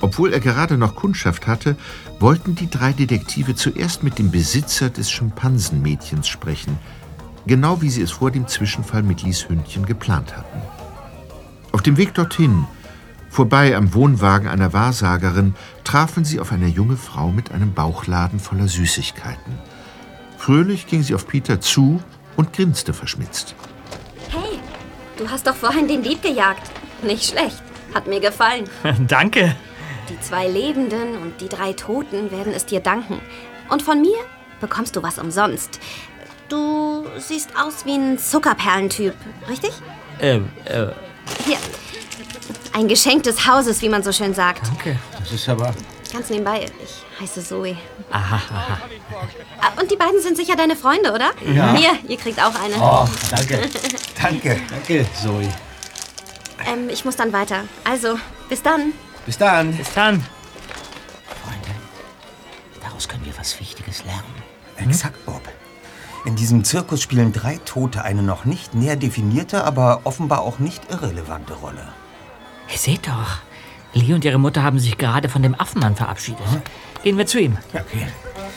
Obwohl er gerade noch Kundschaft hatte, wollten die 3 Detektive zuerst mit dem Besitzer des Schimpansenmädchens sprechen, genau wie sie es vor dem Zwischenfall mit Lies Hündchen geplant hatten. Auf dem Weg dorthin, vorbei am Wohnwagen einer Wahrsagerin, trafen sie auf eine junge Frau mit einem Bauchladen voller Süßigkeiten. Fröhlich ging sie auf Peter zu und grinste verschmitzt. Hey, du hast doch vorhin den Dieb gejagt. Nicht schlecht, hat mir gefallen. Danke. Die 2 Lebenden und die 3 Toten werden es dir danken. Und von mir bekommst du was umsonst. Du siehst aus wie ein Zuckerperlentyp, richtig? Hier, ein Geschenk des Hauses, wie man so schön sagt. Danke. Das ist aber... Ganz nebenbei, ich heiße Zoe. Aha. Und die beiden sind sicher deine Freunde, oder? Ja. Hier, ihr kriegt auch eine. Oh, danke. Danke, Zoe. Ich muss dann weiter. Also, bis dann. Bis dann. Bis dann. Freunde, daraus können wir was Wichtiges lernen. Exakt, Bob. In diesem Zirkus spielen 3 Tote eine noch nicht näher definierte, aber offenbar auch nicht irrelevante Rolle. Hey, seht doch. Lee und ihre Mutter haben sich gerade von dem Affenmann verabschiedet. Gehen wir zu ihm. Okay.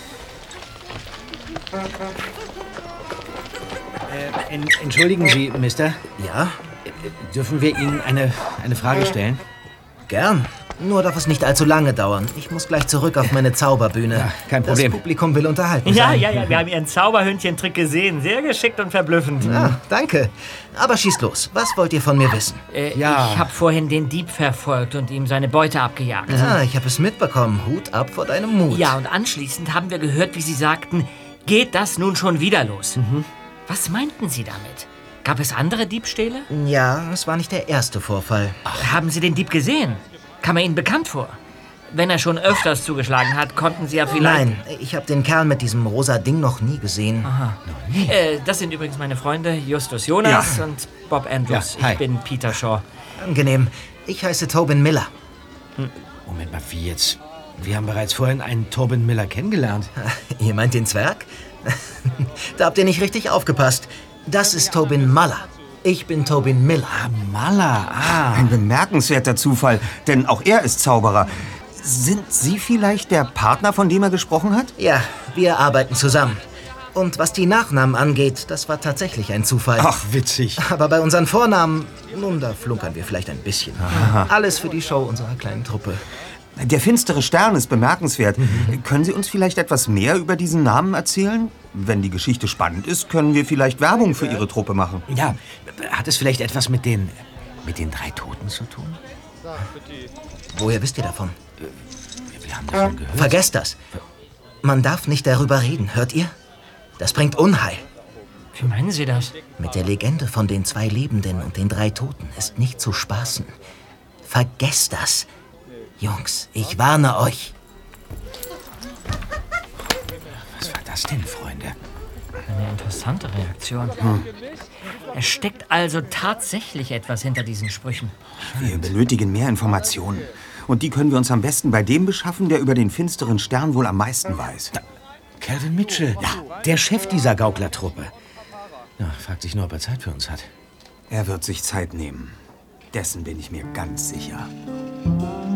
Entschuldigen Sie, Mister. Ja? Dürfen wir Ihnen eine Frage stellen? Gern. Nur darf es nicht allzu lange dauern. Ich muss gleich zurück auf meine Zauberbühne. Ja, kein Problem. Das Publikum will unterhalten Ja, sein. wir haben Ihren Zauberhündchen-Trick gesehen. Sehr geschickt und verblüffend. Ja, danke. Aber schießt los. Was wollt ihr von mir wissen? Ja. Ich habe vorhin den Dieb verfolgt und ihm seine Beute abgejagt. Ja, ich habe es mitbekommen. Hut ab vor deinem Mut. Ja, und anschließend haben wir gehört, wie Sie sagten, geht das nun schon wieder los? Was meinten Sie damit? Gab es andere Diebstähle? Ja, es war nicht der erste Vorfall. Haben Sie den Dieb gesehen? Kam er Ihnen bekannt vor? Wenn er schon öfters zugeschlagen hat, konnten Sie ja vielleicht... Nein, ich habe den Kerl mit diesem rosa Ding noch nie gesehen. Aha. Das sind übrigens meine Freunde Justus Jonas und Bob Andrews. Ja, hi. Ich bin Peter Shaw. Angenehm. Ich heiße Tobin Miller. Moment mal, wie jetzt? Wir haben bereits vorhin einen Tobin Miller kennengelernt. Ihr meint den Zwerg? Da habt ihr nicht richtig aufgepasst. Das ist Tobin Muller. Ich bin Tobin Miller. Mala, Ein bemerkenswerter Zufall, denn auch er ist Zauberer. Sind Sie vielleicht der Partner, von dem er gesprochen hat? Ja, wir arbeiten zusammen. Und was die Nachnamen angeht, das war tatsächlich ein Zufall. Ach, witzig. Aber bei unseren Vornamen, nun, da flunkern wir vielleicht ein bisschen. Alles für die Show unserer kleinen Truppe. Der finstere Stern ist bemerkenswert. Können Sie uns vielleicht etwas mehr über diesen Namen erzählen? Wenn die Geschichte spannend ist, können wir vielleicht Werbung für Ihre Truppe machen. Ja, hat es vielleicht etwas mit den 3 Toten zu tun? Woher wisst ihr davon? Wir haben davon gehört. Vergesst das. Man darf nicht darüber reden, hört ihr? Das bringt Unheil. Wie meinen Sie das? Mit der Legende von den 2 Lebenden und den 3 Toten ist nicht zu spaßen. Vergesst das. Jungs, ich warne euch. Was war das denn, Freunde? Eine interessante Reaktion. Es steckt also tatsächlich etwas hinter diesen Sprüchen. Wir benötigen mehr Informationen. Und die können wir uns am besten bei dem beschaffen, der über den finsteren Stern wohl am meisten weiß. Calvin Mitchell, der Chef dieser Gauklertruppe. Ja, fragt sich nur, ob er Zeit für uns hat. Er wird sich Zeit nehmen. Dessen bin ich mir ganz sicher.